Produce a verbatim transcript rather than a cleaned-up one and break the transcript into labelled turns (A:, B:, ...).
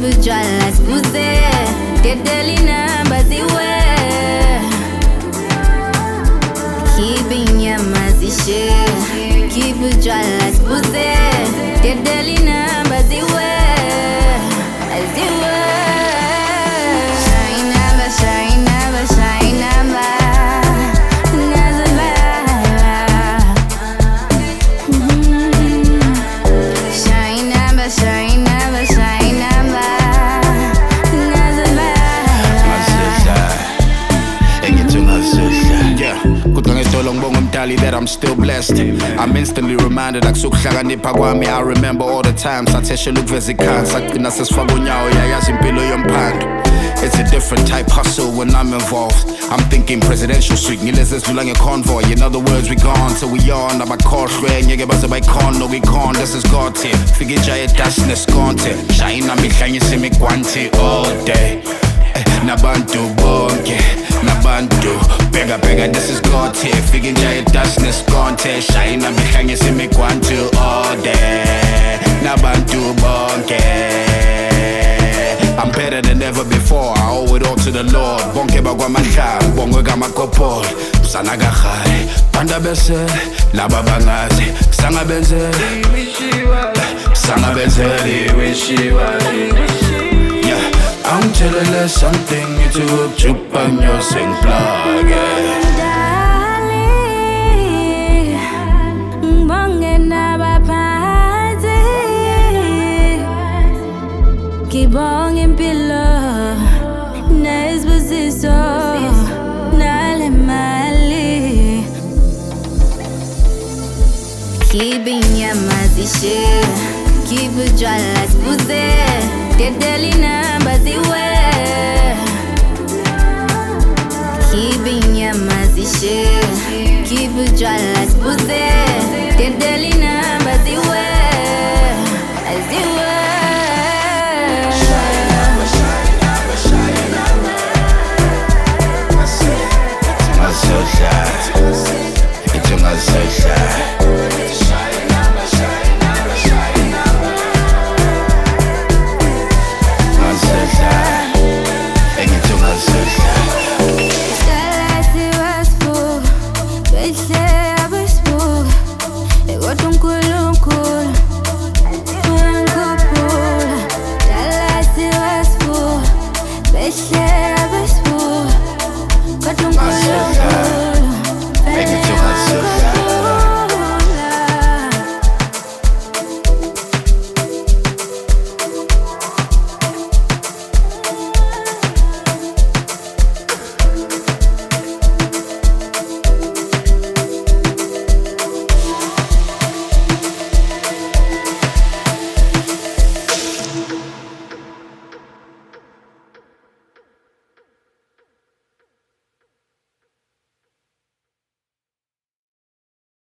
A: utshwala sibuze dedela inamba ziwe khipha inyama zishe khipha utshwala sibuze dedela inamba ziwe ziwe shayinamba shayinamba shayinamba
B: that I'm still blessed. I'm instantly reminded akusukuhlakanipha kwami. I remember all the times satheshe lukuveza ikhansi sagcina sesifaka unyawo yayazi impilo yomphando. It's a different type hustle when I'm involved. I'm thinking presidential suite ngilezi ezidlula nge-convoy. In other words, we gone till we on. Abakhohlwe ngeke baze bayikhona no we can't. This is God here. Fika ijaye dash neskonte. Shayina mihlanyisa imigwanti all day. Nabantu bonke nabantu bega bega, this is God here. Fika ijaye dash neskonte. Shayina mihlanyisa imigwanti all day. Nabantu bonke. I'm better than ever before, I owe it all to the Lord. Bonke bagwa mahla, bongwe kamakopol. Msana gahari, banda bese, laba bangazi. Sanga benze, sanga benze, yeah, I'm telling you something, it's a hook chup on your sing plug, yeah.
A: Kibong impilo nesbusiso nale mali khipha inyama zishe khipha utshwala sibuze dedela inamba ziwe khipha inyama zishe khipha utshwala sibuze dedela